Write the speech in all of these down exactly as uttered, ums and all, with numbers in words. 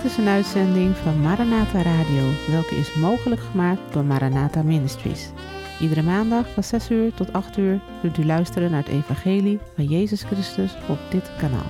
Dit is een uitzending van Maranatha Radio, welke is mogelijk gemaakt door Maranatha Ministries. Iedere maandag van zes uur tot acht uur kunt u luisteren naar het evangelie van Jezus Christus op dit kanaal.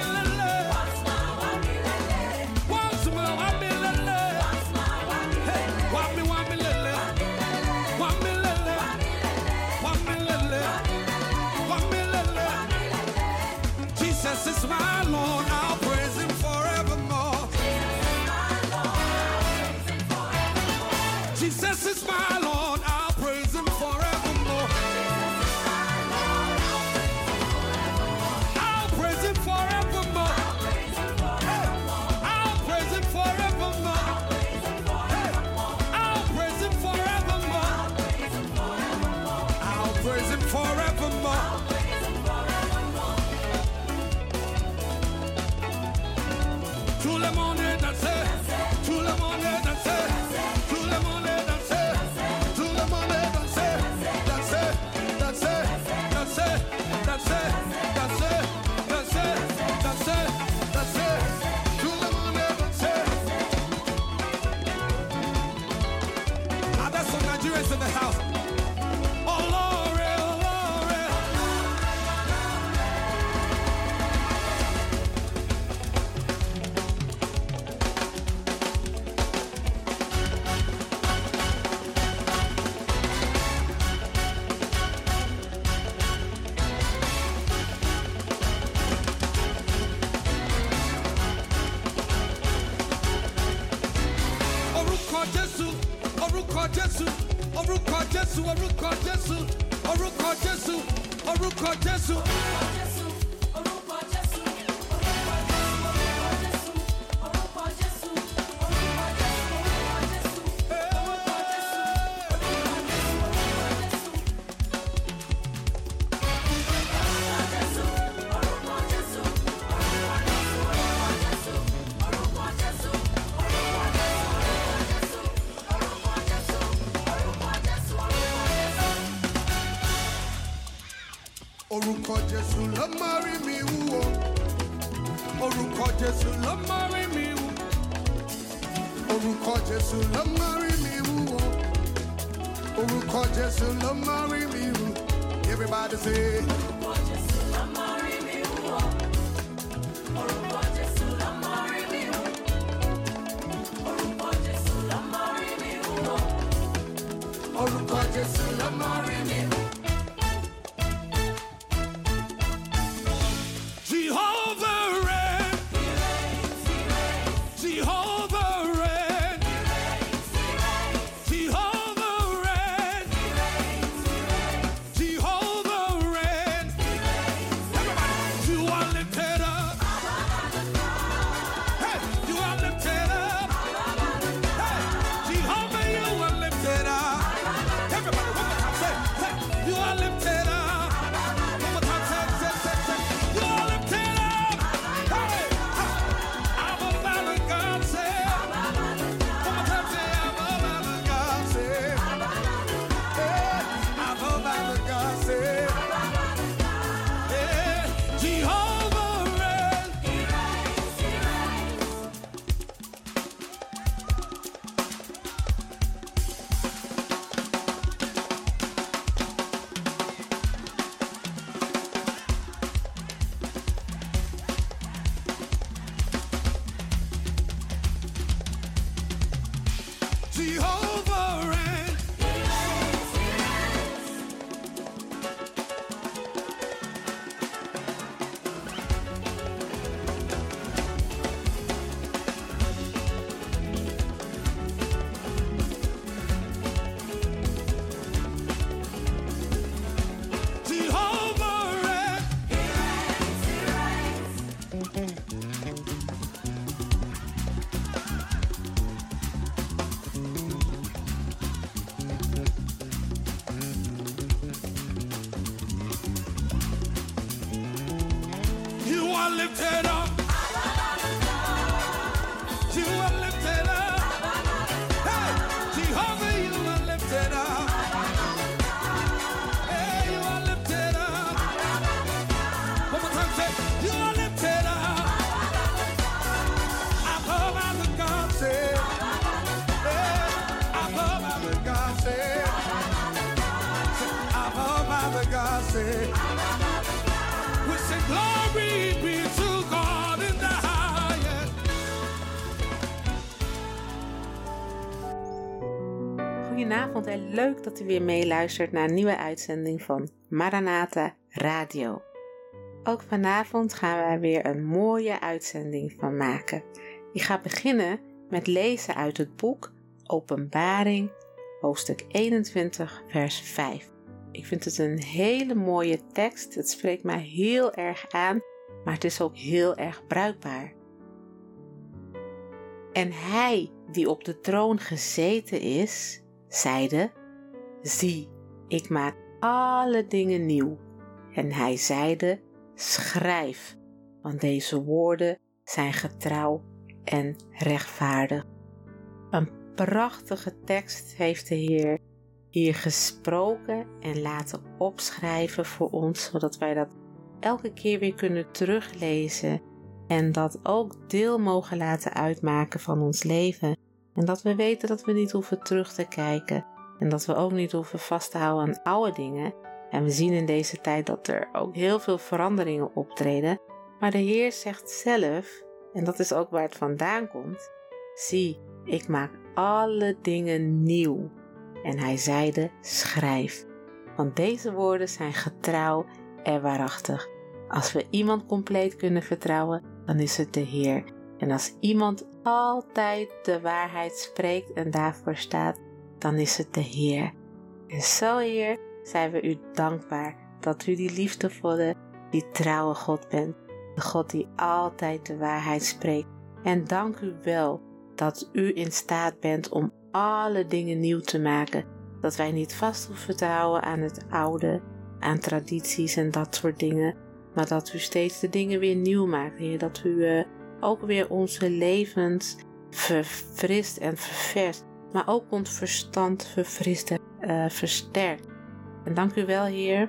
Hey! Jesus is my Lord, I'll praise him forevermore. I'll praise him forevermore. I'll praise him forevermore. I'll praise him forevermore. I'll praise him forevermore. Tout le monde est dansé, tout le monde est dansé, tout le monde est dansé, tout le monde est dansé, dansé, dansé, dansé, dansé, dansé, dansé, dansé, dansé, tout le monde est dansé. Ah, that's some Nigerians in the house. Oh Lord, oh Lord. Orúkọ Jésù, orúkọ Jésù, orúkọ Jésù, orúkọ Jésù, orúkọ Jésù, orúkọ Jésù. Orúkọ Jésù ló máa rí mi wú o. Orúkọ Jésù ló máa rí mi wú. Orúkọ Jésù ló máa rí mi wú o. Orúkọ Jésù ló máa rí mi wú. Everybody say. Orúkọ Jésù ló máa rí mi wú o. Orúkọ Jésù ló máa rí mi wú. Orúkọ Jésù ló máa rí mi wú o. Orúkọ Jésù ló máa rí mi wú. Jehovah reign, Jehovah reign, Jehovah reign, Jehovah reign. Everybody, you are lifted up. Hey, you are lifted up. Hey, Jehovah, you are lifted up. Everybody, one more time, say, say, you are lifted up. One more time, say, say, say, say, you are lifted up. Hey, I'm a man of God, say. One more time, say, I'm a man of God, say. Hey, I'm a man of God, say. Hey, Jehovah reign. Jehovah reign. Jehovah reign. You are lifted up. You are lifted up. Hey, Jehovah, you are lifted up. Hey, you are lifted up. One more time, say, you are lifted up. Above all the gods, say. Hey, above all the gods, say. Above all the gods, say. We say glory be to God in the highest. Goedenavond en leuk dat u weer meeluistert naar een nieuwe uitzending van Maranatha Radio. Ook vanavond gaan we er weer een mooie uitzending van maken. Ik ga beginnen met lezen uit het boek Openbaring hoofdstuk eenentwintig, vers vijf. Ik vind het een hele mooie tekst. Het spreekt mij heel erg aan, maar het is ook heel erg bruikbaar. En hij die op de troon gezeten is, zeide: zie, ik maak alle dingen nieuw. En hij zeide: schrijf, want deze woorden zijn getrouw en rechtvaardig. Een prachtige tekst heeft de Heer hier gesproken en laten opschrijven voor ons, zodat wij dat elke keer weer kunnen teruglezen en dat ook deel mogen laten uitmaken van ons leven. En dat we weten dat we niet hoeven terug te kijken en dat we ook niet hoeven vast te houden aan oude dingen. En we zien in deze tijd dat er ook heel veel veranderingen optreden. Maar de Heer zegt zelf, en dat is ook waar het vandaan komt: zie, ik maak alle dingen nieuw. En hij zeide: schrijf, want deze woorden zijn getrouw en waarachtig. Als we iemand compleet kunnen vertrouwen, dan is het de Heer. En als iemand altijd de waarheid spreekt en daarvoor staat, dan is het de Heer. En zo, Heer, zijn we u dankbaar dat u die liefdevolle, die trouwe God bent. De God die altijd de waarheid spreekt. En dank u wel dat u in staat bent om alle dingen nieuw te maken. Dat wij niet vast hoeven te houden aan het oude, aan tradities en dat soort dingen. Maar dat u steeds de dingen weer nieuw maakt, Heer. Dat u uh, ook weer onze levens verfrist en ververst. Maar ook ons verstand verfrist en uh, versterkt. En dank u wel, Heer,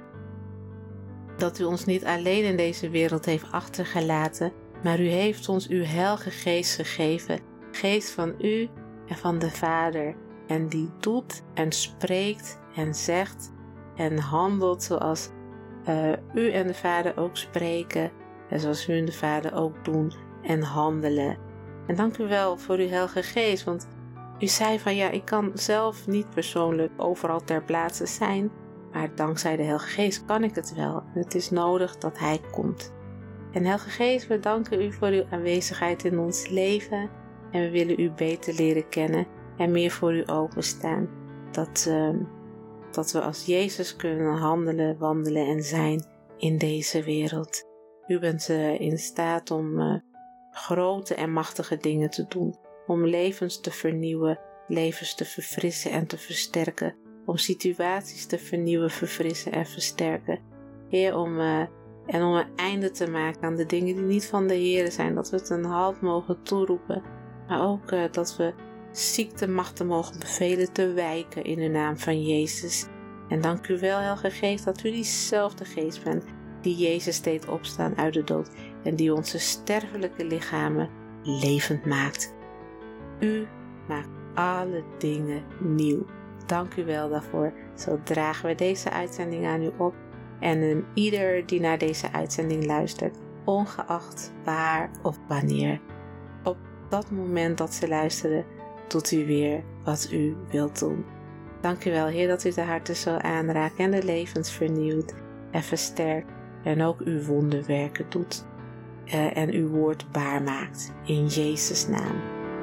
dat u ons niet alleen in deze wereld heeft achtergelaten. Maar u heeft ons uw heilige geest gegeven. Geest van u en van de Vader. En die doet en spreekt en zegt en handelt zoals uh, u en de Vader ook spreken. En zoals u en de Vader ook doen en handelen. En dank u wel voor uw heilige geest. Want u zei van ja, ik kan zelf niet persoonlijk overal ter plaatse zijn. Maar dankzij de heilige geest kan ik het wel. En het is nodig dat hij komt. En heilige geest, we danken u voor uw aanwezigheid in ons leven. En we willen u beter leren kennen en meer voor u openstaan. Dat, uh, dat we als Jezus kunnen handelen, wandelen en zijn in deze wereld. U bent uh, in staat om uh, grote en machtige dingen te doen. Om levens te vernieuwen, levens te verfrissen en te versterken. Om situaties te vernieuwen, verfrissen en versterken. Heer, om, uh, en om een einde te maken aan de dingen die niet van de Heer zijn. Dat we het een halt mogen toeroepen. Maar ook uh, dat we ziektemachten mogen bevelen te wijken in de naam van Jezus. En dank u wel, Heilige Geest, dat u diezelfde geest bent die Jezus deed opstaan uit de dood. En die onze sterfelijke lichamen levend maakt. U maakt alle dingen nieuw. Dank u wel daarvoor. Zo dragen we deze uitzending aan u op. En um, ieder die naar deze uitzending luistert, ongeacht waar of wanneer, op dat moment dat ze luisteren, doet u weer wat u wilt doen. Dank u wel, Heer, dat u de harten zo aanraakt en de levens vernieuwt en versterkt. En ook uw wonderwerken doet. Uh, en uw woord baar maakt. In Jezus' naam.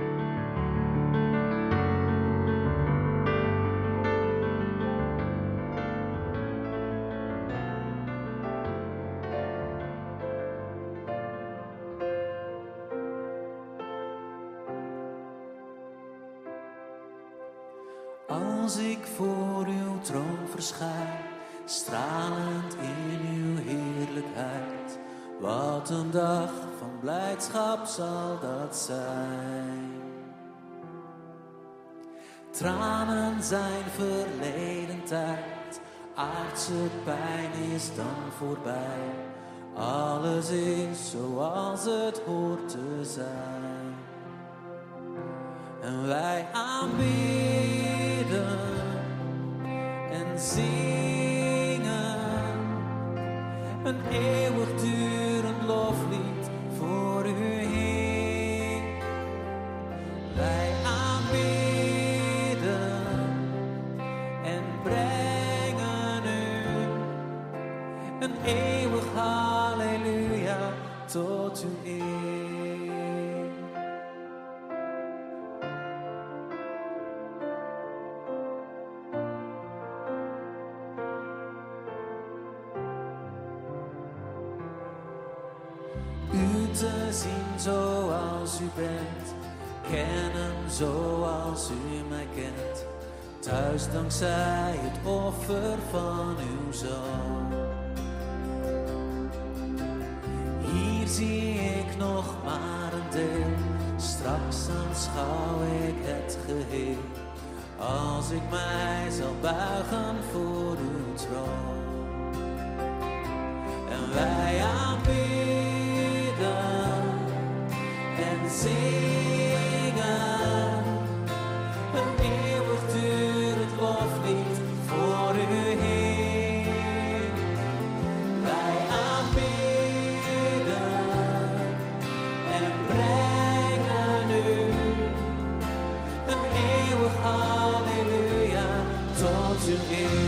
Als ik voor uw troon verschijn, stralend in uw heerlijkheid, wat een dag van blijdschap zal dat zijn. Tranen zijn verleden tijd, aardse pijn is dan voorbij. Alles is zoals het hoort te zijn. En wij aanbidden en zingen een eeuwigdurend loflied voor u, Heer. Wij aanbidden en brengen u een eeuwig halleluja tot uw eer. zien zoals u bent, kennen zoals u mij kent. Thuis dankzij het offer van uw zoon. Hier zie ik nog maar een deel, straks aanschouw ik het geheel. Als ik mij zal buigen voor uw troon. En wij aanbidden en zingen een eeuwigdurend loflied voor u Heer. Wij aanbidden en brengen u een eeuwig halleluja tot uw eer.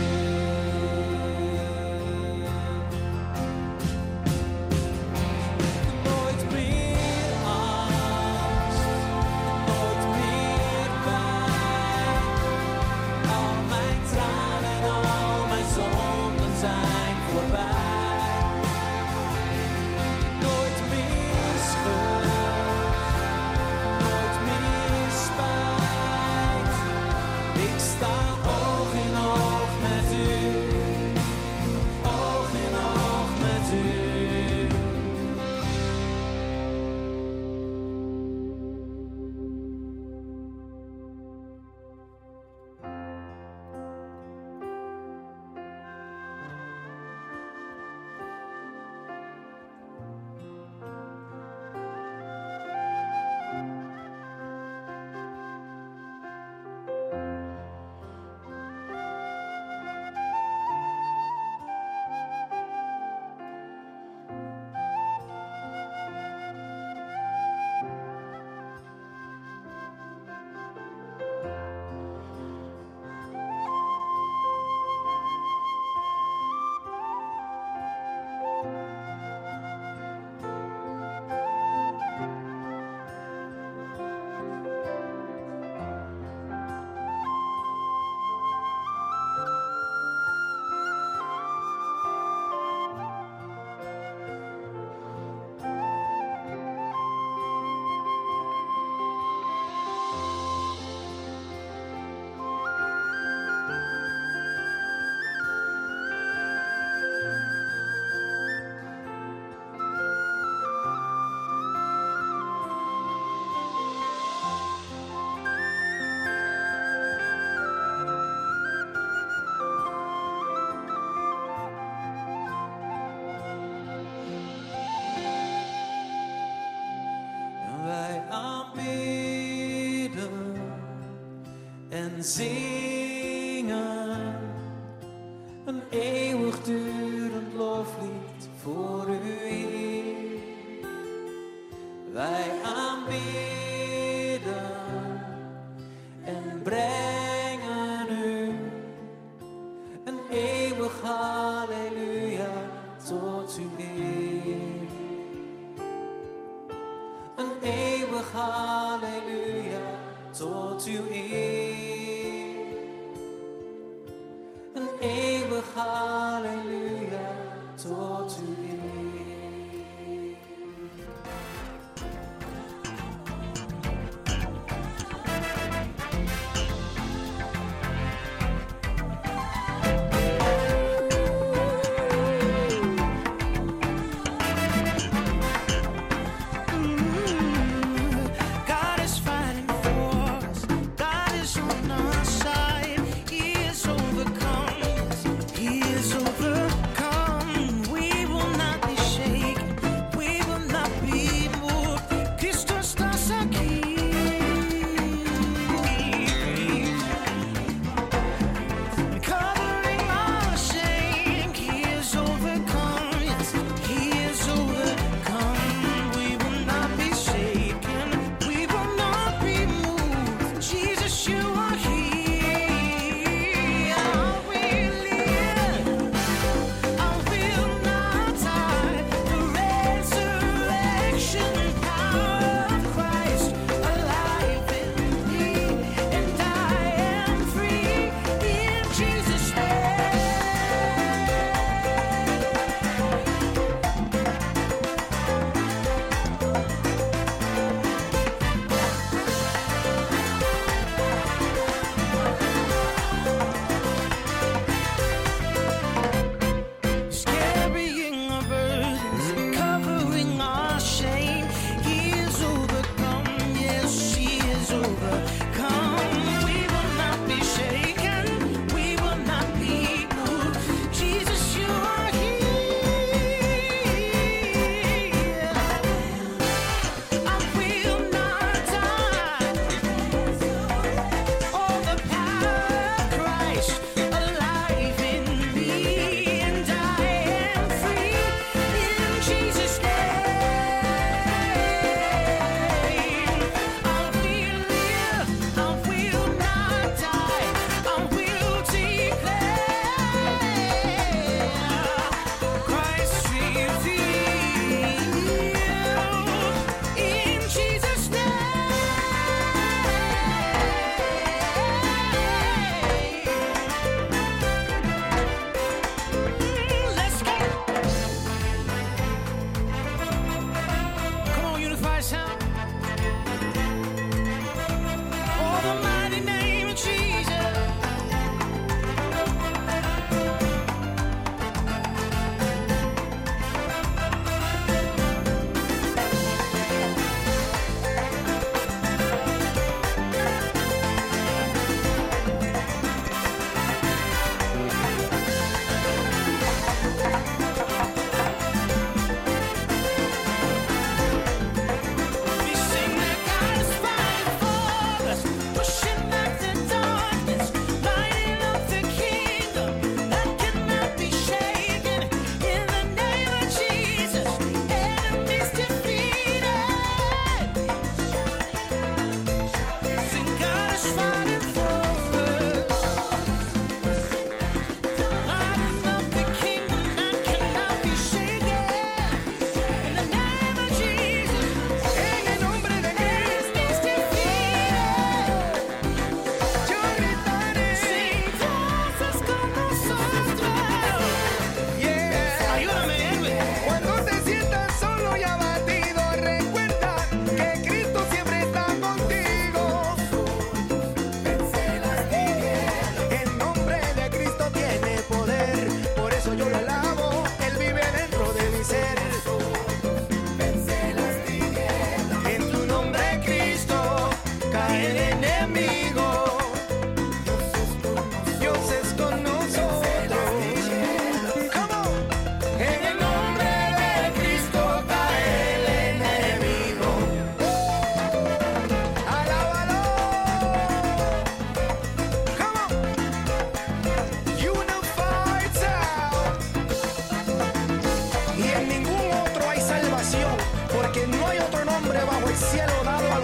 Zingen een eeuwigdurend loflied voor u Heer. Wij aanbidden en brengen u een eeuwig halleluja tot u Heer. Een eeuwig halleluja tot uw eer. Een eeuwig halleluja tot uw eer. He is overcome. We will not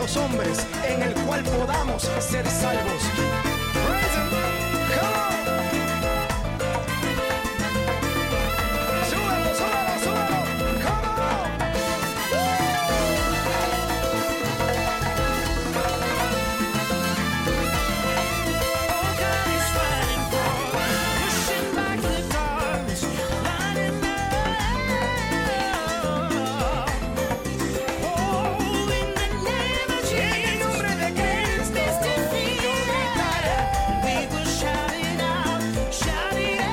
los hombres en el cual podamos ser salvos. Praise him. Come on. Súbelo, súbelo, súbelo. Come on. Oh, God is fighting for us, pushing back the darkness, lighting up. Oh, in the name of Jesus, against this defeat, we will shout it out, shout it out.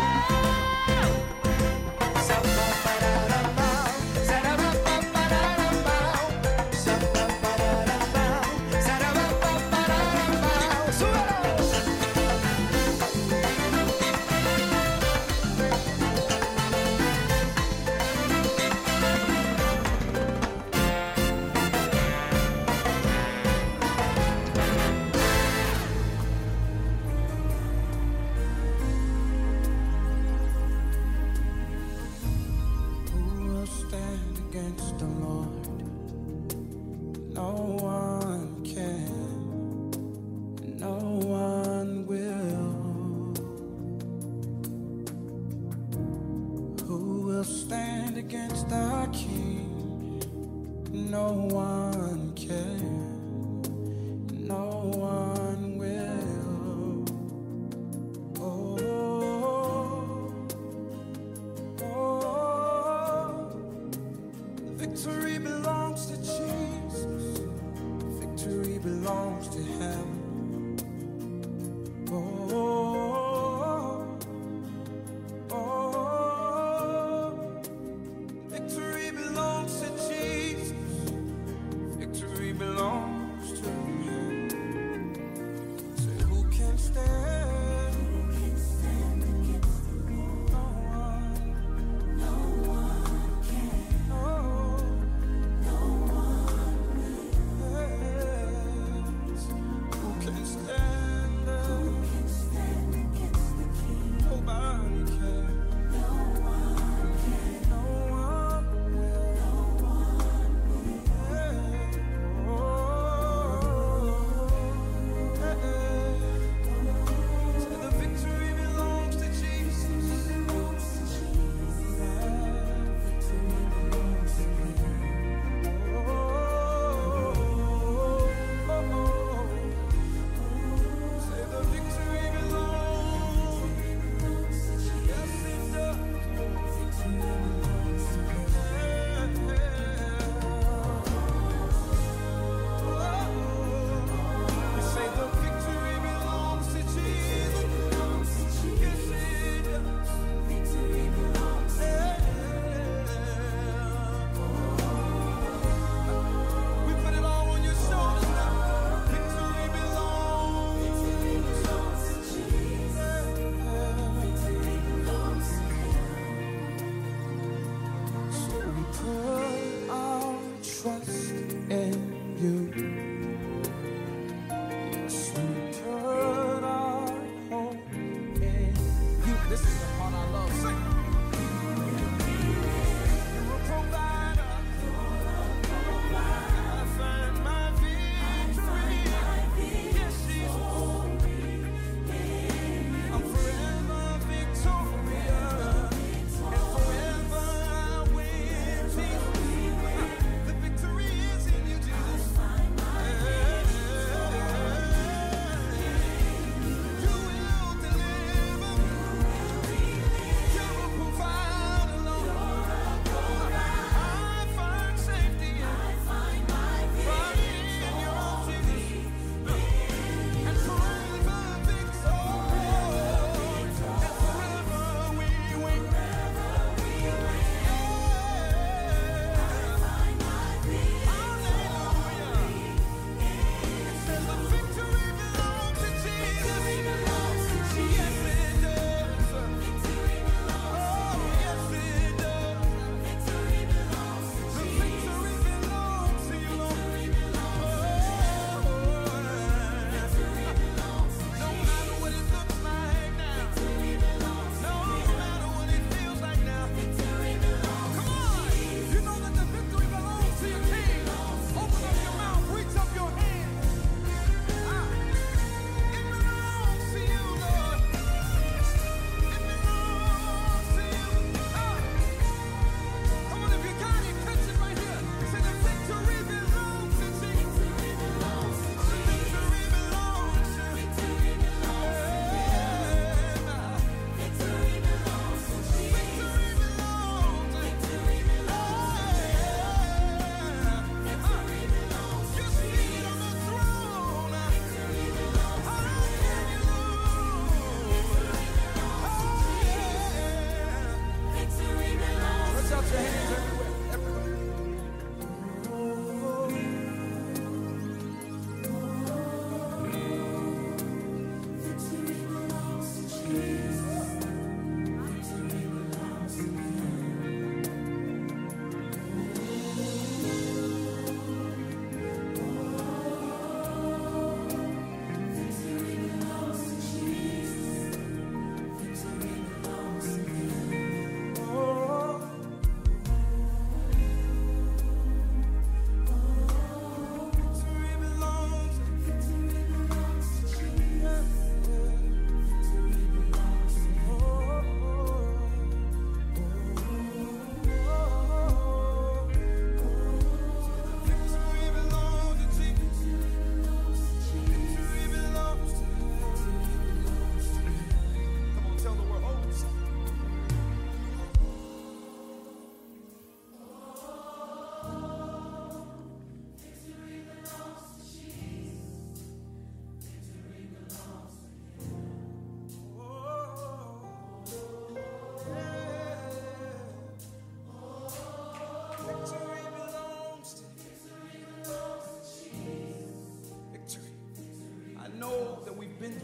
Who will stand against the Lord? No one can, no one will. Who will stand against our King? No one can, no one will. Oh, oh, victory belongs to Jesus. Victory belongs to Him. Oh, oh, victory belongs to Jesus. Victory belongs to Him. So who can stand? Who can stand against the Lord? No one. No one can. No. No one will. Who can stand? Who can stand against the King? Nobody can. No one can. No one will. No one will. Oh, so the victory belongs to Jesus. Belongs to Jesus. Victory belongs to Him. Oh, oh, oh. Say the victory belongs. Yes, it does. Victory belongs to Him. We say the victory belongs to Jesus. Yes, it does. Victory belongs to Him. We put it all on your shoulders now. Victory belongs. Victory belongs to Jesus. Victory belongs to Him. So we put our trust in You. Yes, we put our hope in You. This is the part I love. Sing. You're a provider. I find my victory. Yes, Jesus. I'm forever victorious. And forever I win, Jesus. The victory is in You, Jesus. You will deliver. You're a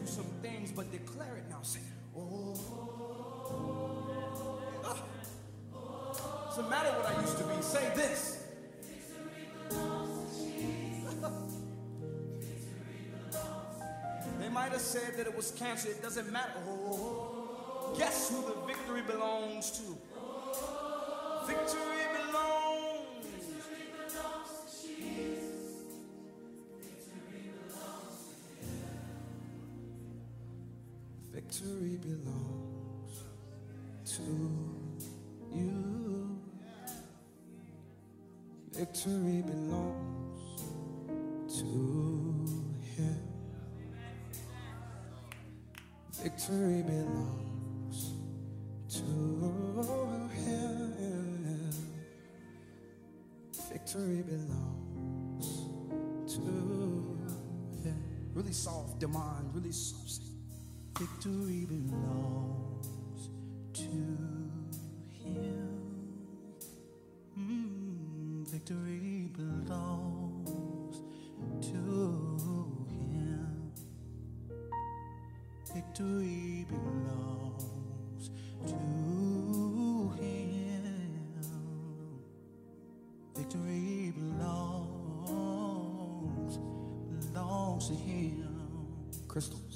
through some things, but declare it now. Say, oh. Ah. Doesn't matter what I used to be. Say this. They might have said that it was cancer. It doesn't matter. Oh. Guess who the victory belongs to? Victory belongs. Victory belongs to you. Victory belongs to him. Victory belongs to him. Victory belongs to him. Really soft, demand, really soft. Sing. Victory belongs to him. Mm, victory belongs to him. Victory belongs to him. Victory belongs, belongs to him. Crystals.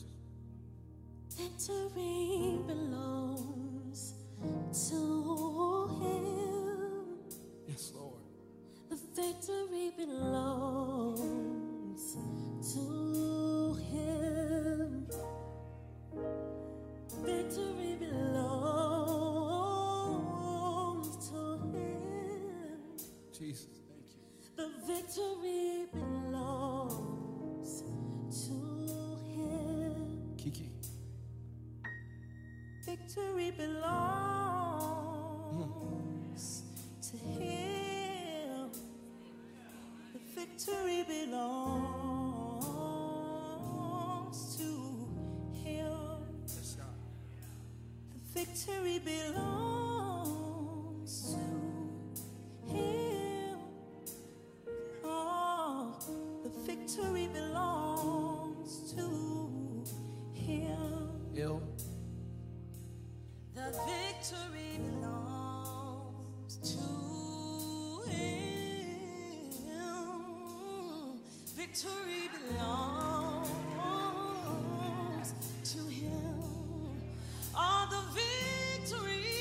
Victory belongs to him. Yes, Lord. The victory belongs to him. Victory belongs to him. Jesus, thank you. The victory belongs to him. Kiki. Victory belongs to him. The victory belongs to him. Yes, God. The victory belongs to him. Oh, the victory belongs to him. Ill. The victory belongs to him. Victory belongs to him. All the victory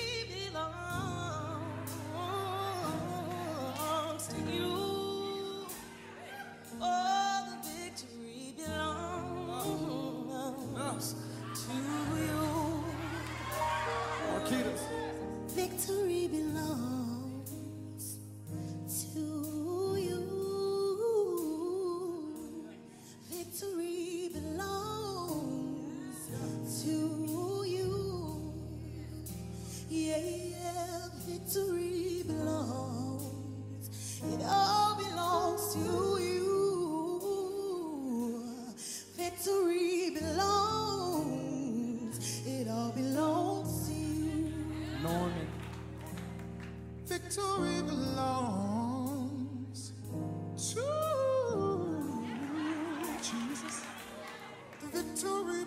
belongs to you. All the victory belongs to you. Marquitas. Victory belongs to you. Victory belongs to you. Yeah, yeah, victory belongs. It all belongs to you. Victory belongs. It all belongs to you. Norman. Victory belongs to Jesus. Victory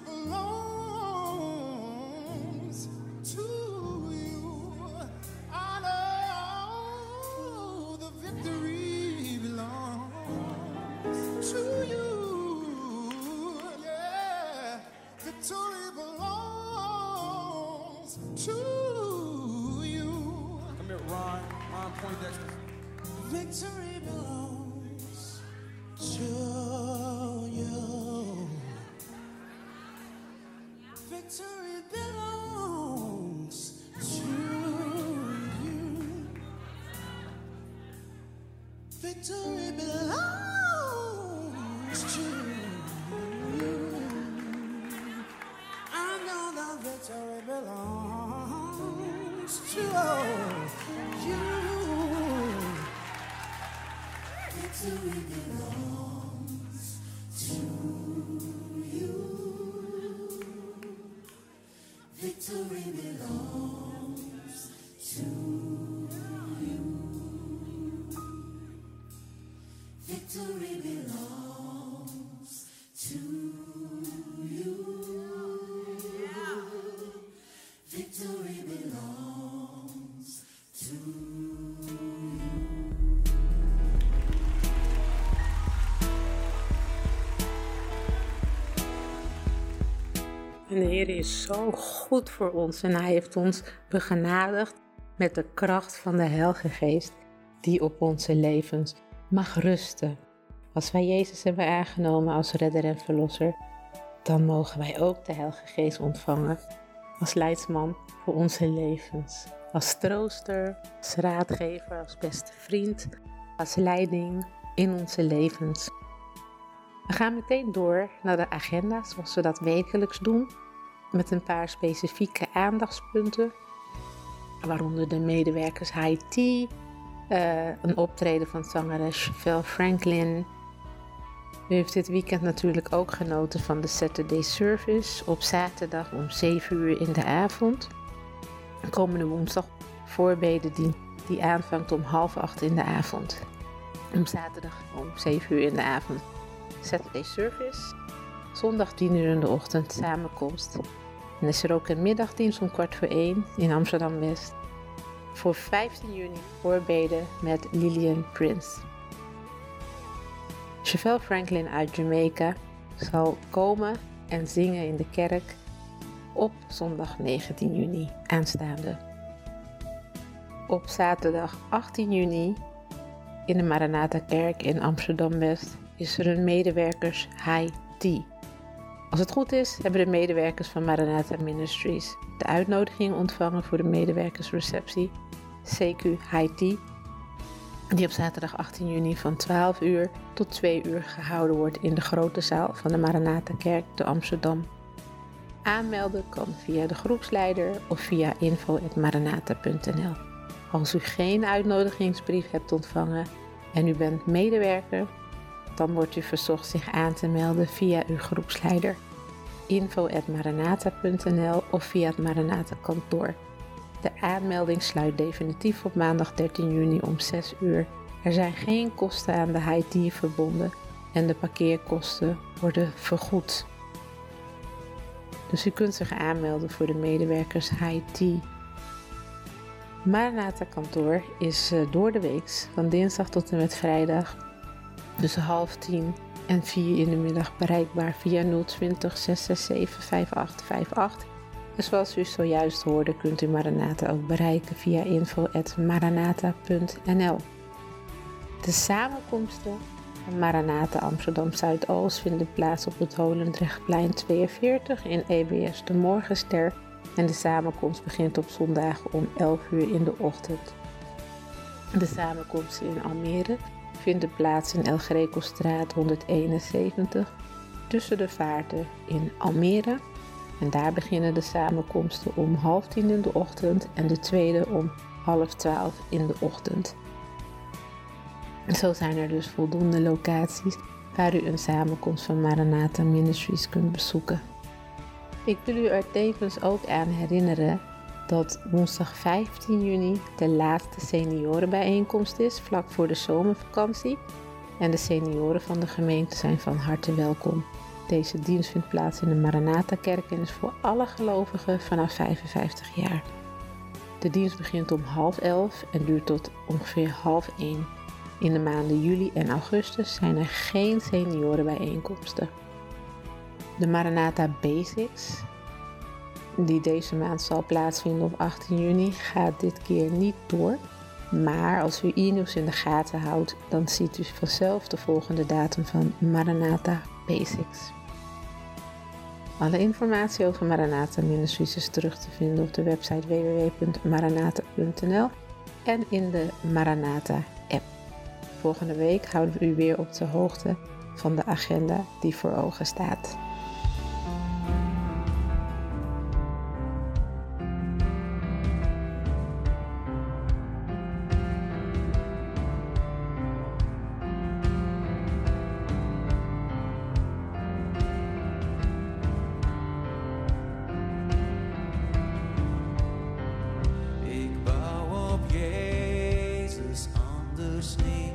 belongs to you. I know the victory belongs to you. Yeah, victory belongs to you. Come here, Ron. Ron Poindexter. Victory belongs to you. Victory belongs to you. Victory belongs to you. I know the victory belongs to you. Victory belongs to you. Victory belongs to you. Victory belongs to you. Heer is zo goed voor ons en Hij heeft ons begenadigd met de kracht van de Heilige Geest die op onze levens mag rusten. Als wij Jezus hebben aangenomen als redder en verlosser, dan mogen wij ook de Heilige Geest ontvangen als leidsman voor onze levens. Als trooster, als raadgever, als beste vriend, als leiding in onze levens. We gaan meteen door naar de agenda zoals we dat wekelijks doen, met een paar specifieke aandachtspunten, waaronder de medewerkers High Tea, uh, een optreden van zangeres Chevelle Franklin. U heeft dit weekend natuurlijk ook genoten van de Saturday Service op zaterdag om zeven uur in de avond. Komende woensdag voorbeden die, die aanvangt om half acht in de avond. Om zaterdag om zeven uur in de avond Saturday Service. Zondag tien uur in de ochtend samenkomst. En is er ook een middagdienst om kwart voor één in Amsterdam West. Voor vijftien juni voorbeden met Lillian Prince. Chevelle Franklin uit Jamaica zal komen en zingen in de kerk op zondag negentien juni aanstaande. Op zaterdag achttien juni in de Maranatha Kerk in Amsterdam West is er een medewerkers High Tea. Als het goed is, hebben de medewerkers van Maranatha Ministries de uitnodiging ontvangen voor de medewerkersreceptie C Q High Tea, die op zaterdag achttien juni van twaalf uur tot twee uur gehouden wordt in de grote zaal van de Maranatha Kerk te Amsterdam. Aanmelden kan via de groepsleider of via info at maranatha punt n l. Als u geen uitnodigingsbrief hebt ontvangen en u bent medewerker, dan wordt u verzocht zich aan te melden via uw groepsleider, info at maranatha punt n l of via het Maranatha kantoor. De aanmelding sluit definitief op maandag dertien juni om zes uur. Er zijn geen kosten aan de High Tea verbonden en de parkeerkosten worden vergoed. Dus u kunt zich aanmelden voor de medewerkers High Tea. Maranatha kantoor is door de week van dinsdag tot en met vrijdag tussen half tien en vier in de middag bereikbaar via nul twintig, zes zes zeven, vijf acht vijf acht. En zoals u zojuist hoorde kunt u Maranatha ook bereiken via info at maranatha punt n l. De samenkomsten van Maranatha Amsterdam Zuidoost vinden plaats op het Holendrechtplein tweeënveertig in E B S de Morgenster en de samenkomst begint op zondag om elf uur in de ochtend. De samenkomsten in Almere vinden plaats in El Grecostraat honderdeenenzeventig tussen de vaarten in Almere. En daar beginnen de samenkomsten om half tien in de ochtend en de tweede om half twaalf in de ochtend. En zo zijn er dus voldoende locaties waar u een samenkomst van Maranatha Ministries kunt bezoeken. Ik wil u er tevens ook aan herinneren dat woensdag vijftien juni de laatste seniorenbijeenkomst is, vlak voor de zomervakantie. En de senioren van de gemeente zijn van harte welkom. Deze dienst vindt plaats in de Maranatha Kerk en is voor alle gelovigen vanaf vijfenvijftig jaar. De dienst begint om half elf en duurt tot ongeveer half één. In de maanden juli en augustus zijn er geen seniorenbijeenkomsten. De Maranatha Basics, die deze maand zal plaatsvinden op achttien juni, gaat dit keer niet door. Maar als u e-nieuws in de gaten houdt, dan ziet u vanzelf de volgende datum van Maranatha Basics. Alle informatie over Maranatha Ministries is terug te vinden op de website w w w punt maranatha punt n l en in de Maranatha app. Volgende week houden we u weer op de hoogte van de agenda die voor ogen staat. Ik bouw op Jezus, anders niet.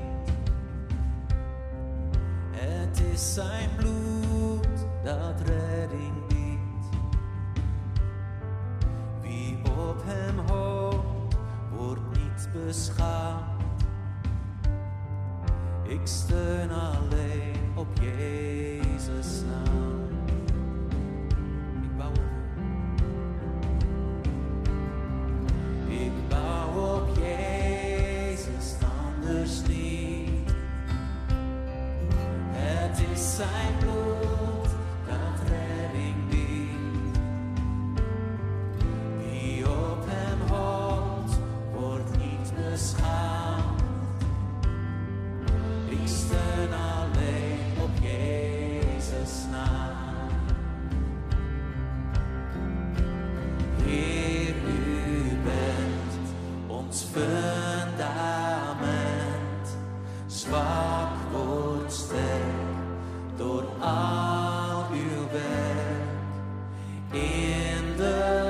Het is zijn bloed dat redding biedt. Wie op hem hoopt, wordt niet beschaamd. Ik steun alleen op Jezus naam. Ik bouw op hem.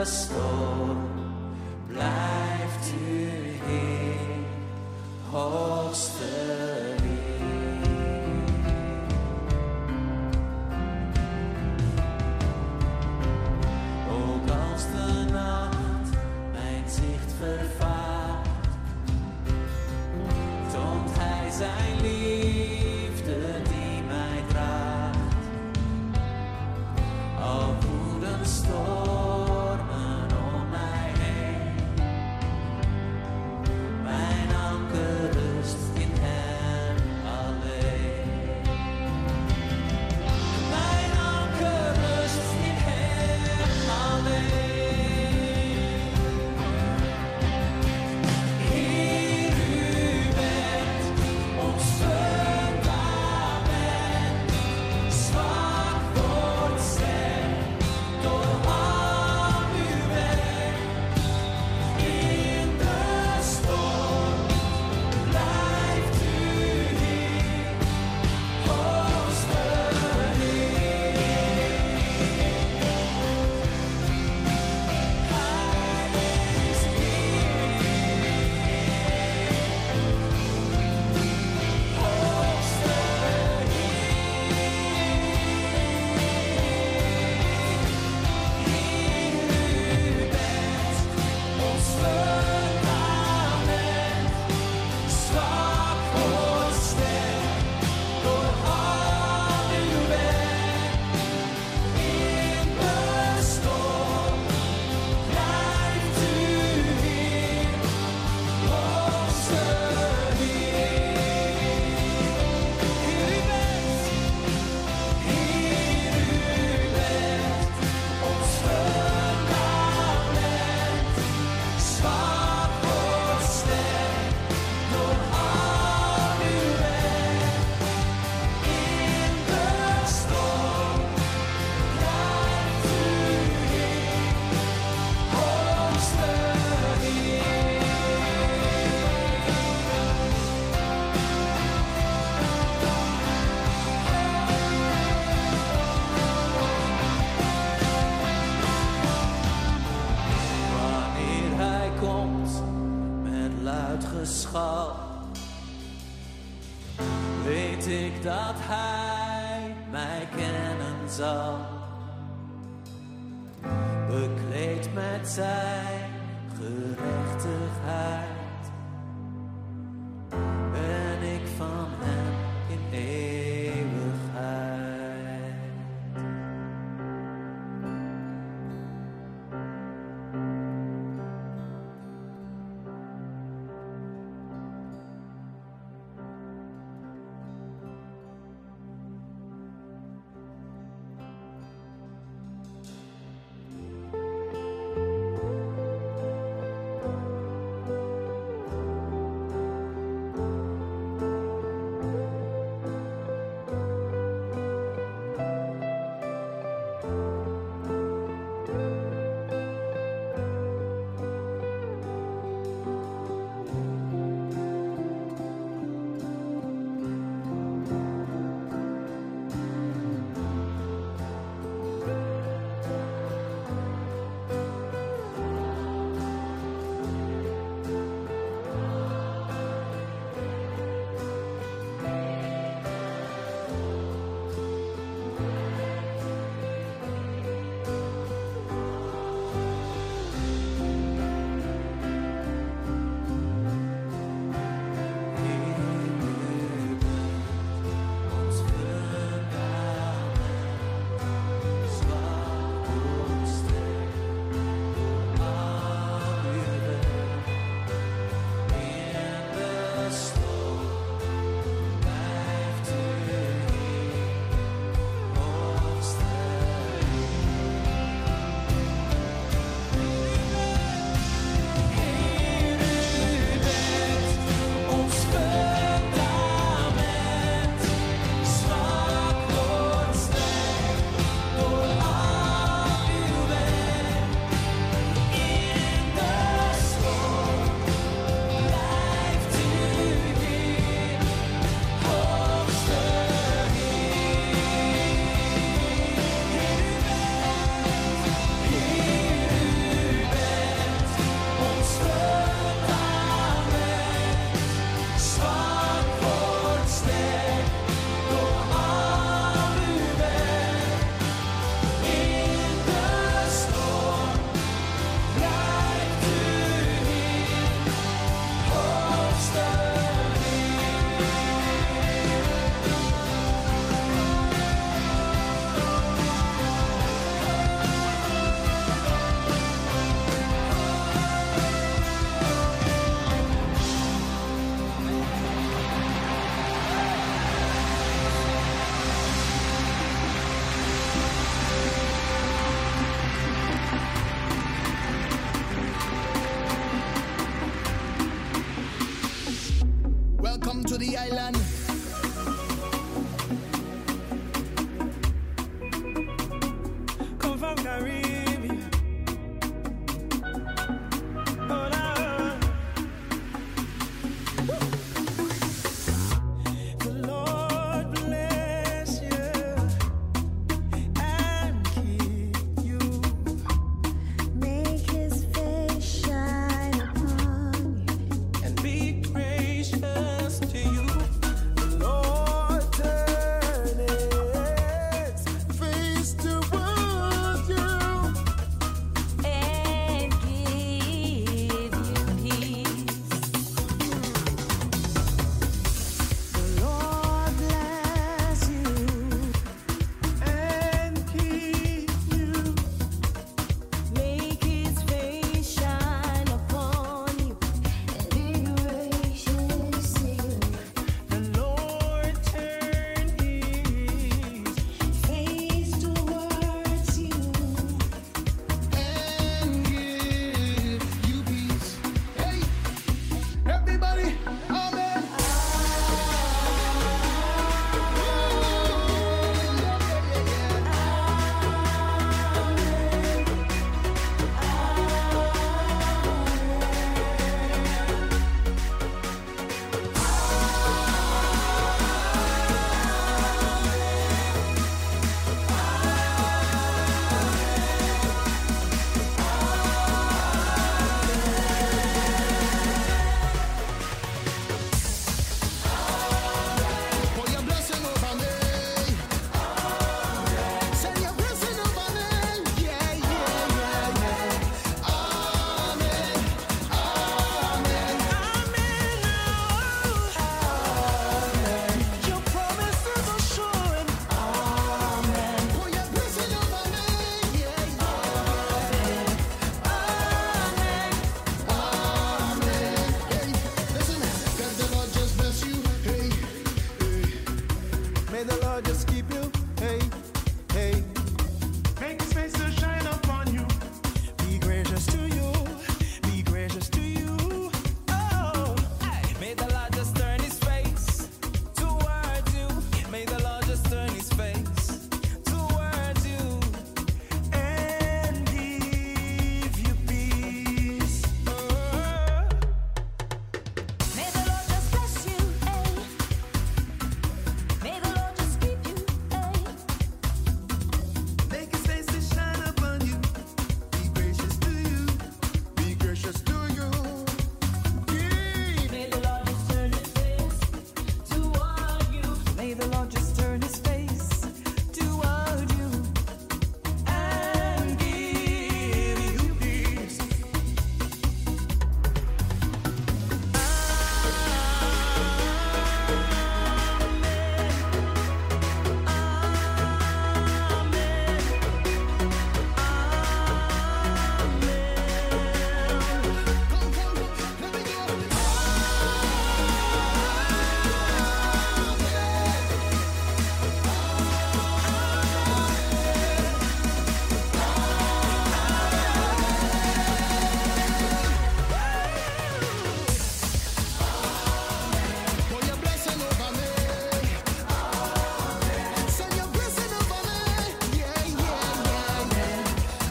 storm blijft u Heer, hoogste Heer. Ook als de nacht mijn zicht vervaagt, toont Hij zijn liefde die mij draagt. Al woeden stormen om mij heen, mijn anker rust in Hem alleen. Mijn anker rust in Hem alleen. Heer, U bent ons fundament, zwak wordt sterk door al Uw werk. In de storm blijft U Heer, hoogste Heer. Hij is Heer, hoogste Heer. Heer, U bent ons fundament, zwak wordt sterk door al Uw werk. In de storm blijft U Heer, hoogste Heer. Heer, U bent, Heer, U bent ons fundament, zwak wordt sterk door al Uw werk. In de storm blijft U Heer, hoogste Heer. Wanneer Hij komt met luid geschal, weet ik dat Hij mij kennen zal. Bekleed met Zijn gerechtigheid, ben ik van Hem in eeuwigheid. the island. Come from Caribbean. Oh, Lord. The Lord bless you and keep you. Make his face shine upon you. And be gracious to you. The Lord turn his face toward you. And give you peace. The Lord bless you. And keep you. Make his face shine upon you. And be gracious to you. The Lord turn his Face towards you. And give you peace. Hey, everybody, amen. Pour your blessing over me. Send your blessing over me. Yeah, yeah, yeah, yeah. Amen. Amen. Amen. Your promises are sure and Pour your blessing over me. Yeah, yeah. Amen. Hey, listen, God the Lord just bless you. Hey, hey. may the Lord just keep you. Hey, hey. Make his face to shine upon you. Be gracious to you. Be gracious to you. Oh, hey. May the Lord just turn his face towards you. May the Lord just turn his face towards you and give you peace. Oh. May the Lord just bless you, eh? May the Lord just keep you, eh? Make his face to shine upon you. Be gracious to you. Be gracious to you. May the Lord just turn his face toward you. May the Lord just turn his face toward you and give you peace. Come, come, let me go. Pour your blessing over me. Send your blessing over me. Yeah, yeah, yeah, yeah.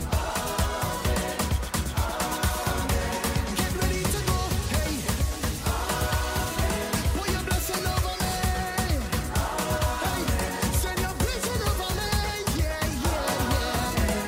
Get ready to go. Hey. Pour your blessing over me. Hey. Send your blessing over me. Yeah, yeah, yeah.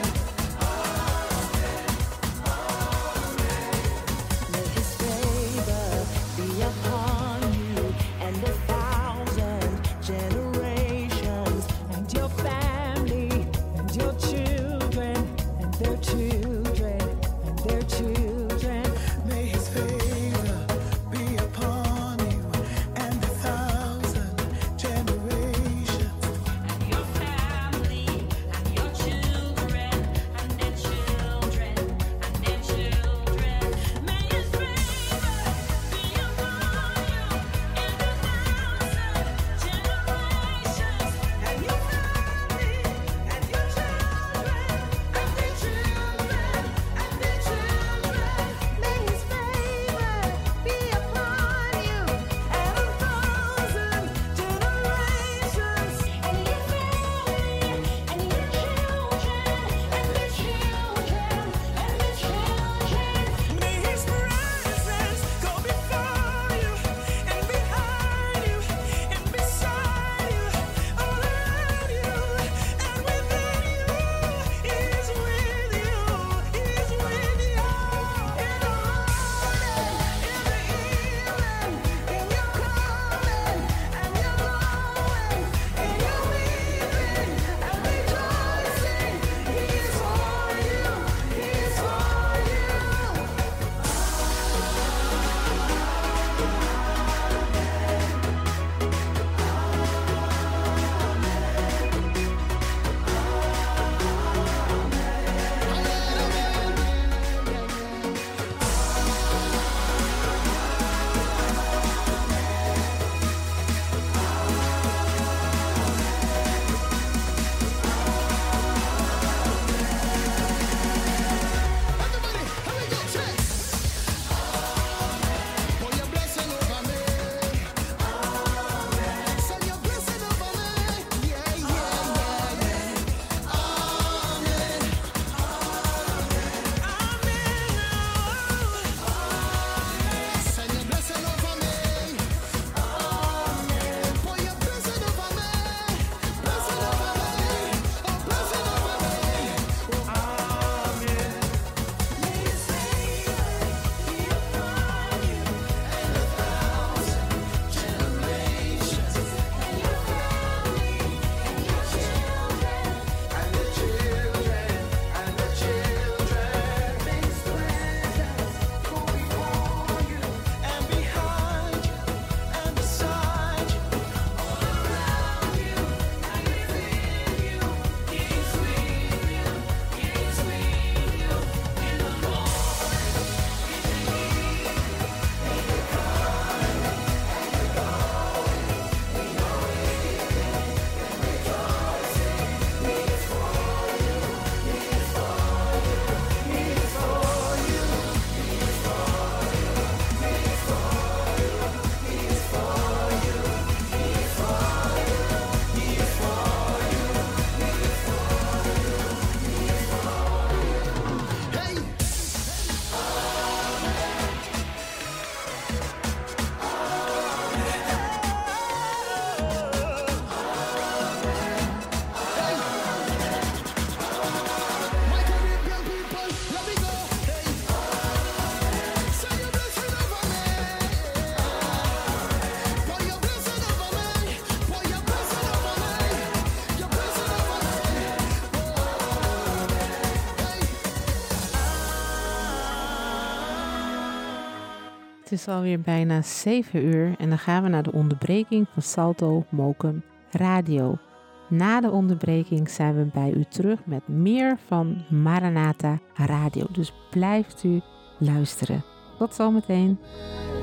May his favor be upon you and a thousand generations, and your family, and your children, and their children, and their children. May his favor be upon you and a thousand generations. And your family, and your children, and their children, and their children. May his favor be upon you and a thousand generations. And your family, and your children, and their children, and their children. Het is alweer bijna zeven uur en dan gaan we naar de onderbreking van Salto Mokum Radio. Na de onderbreking zijn we bij u terug met meer van Maranatha Radio. Dus blijft u luisteren. Tot zometeen.